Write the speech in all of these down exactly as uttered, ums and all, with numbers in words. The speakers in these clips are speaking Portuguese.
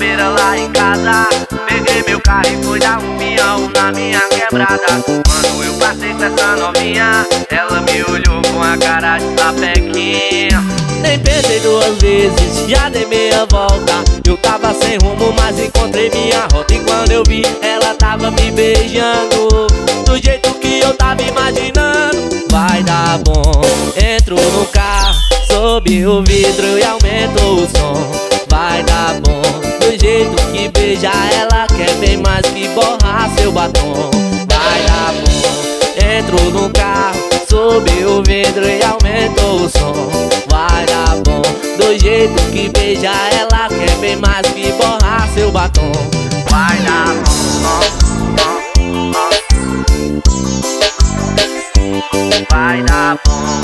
sexta-feira lá em casa, peguei meu carro e fui dar um peão na minha quebrada. Quando eu passei com essa novinha, ela me olhou com a cara de sapequinha. Nem pensei duas vezes, já dei meia volta. Eu tava sem rumo, mas encontrei minha rota. E quando eu vi, ela tava me beijando do jeito que eu tava imaginando. Vai dar bom. Entro no carro, sobe o vidro e aumento o som. Vai dar bom. Do jeito que beija ela, quer bem mais que borrar seu batom. Vai dar bom. Entro no carro, sobe o vidro e aumento o som. Vai dar bom. Do jeito que beija ela, quer bem mais que borrar seu batom. Vai dar bom. Vai dar bom.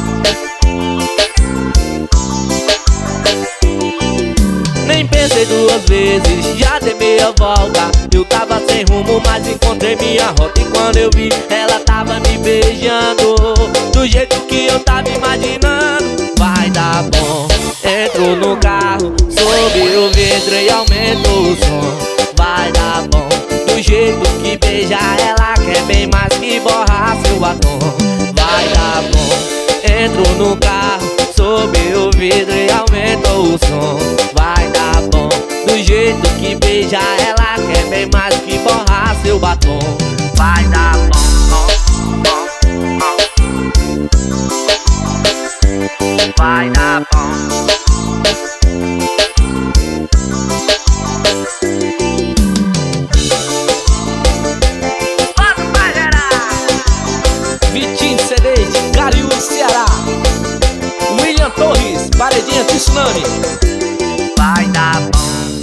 Nem pensei duas vezes, já dei meia volta. Eu tava sem rumo, mas encontrei minha rota. E quando eu vi, ela tava me beijando do jeito que eu tava imaginando. Vai dar bom. Entro no carro, sobe o vidro e aumento o som. Vai dar bom. Do jeito que beija ela, quer bem mais que borrar seu batom. Vai dar bom. Entro no carro, sobe o vidro e aumento o som. Vai dar bom. Do jeito que beija ela, quer bem mais que borrar seu batom. Vai dar bom. Vai dar bom. Vitinho C D de Cariús, Ceará. William Torres, Paredinha Tsunami. Vai dar bom.